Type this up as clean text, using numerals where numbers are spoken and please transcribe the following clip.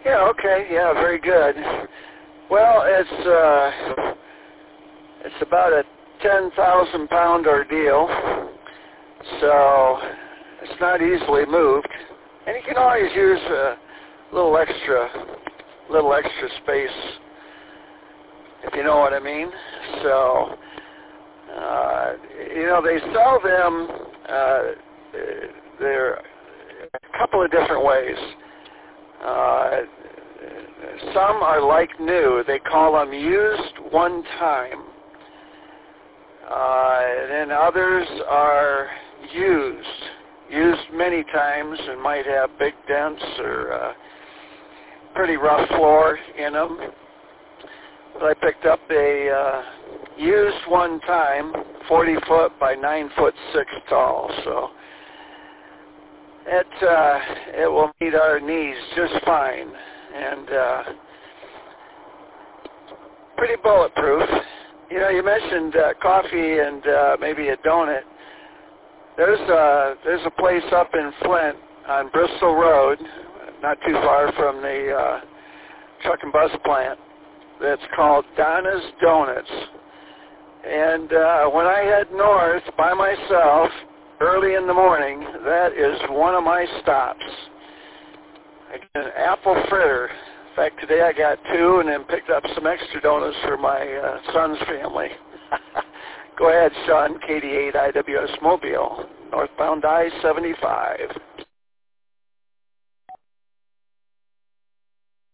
Yeah, okay, yeah, very good. Well, it's about a 10,000 pound ordeal, so it's not easily moved. And you can always use a little extra space, if you know what I mean. So, they sell them, they're a couple of different ways. Some are like new. They call them used one time. And then others are used many times and might have big dents or pretty rough floor in them. But I picked up a used one time, 40 foot by 9 foot 6 tall. So it will meet our needs just fine, and pretty bulletproof. You mentioned coffee and maybe a donut. There's a place up in Flint on Bristol Road, not too far from the truck and bus plant, that's called Donna's Donuts. And when I head north by myself early in the morning, that is one of my stops. I get an apple fritter. In fact, today I got 2 and then picked up some extra donuts for my son's family. Go ahead, Sean, KD8 IWS Mobile, northbound I-75.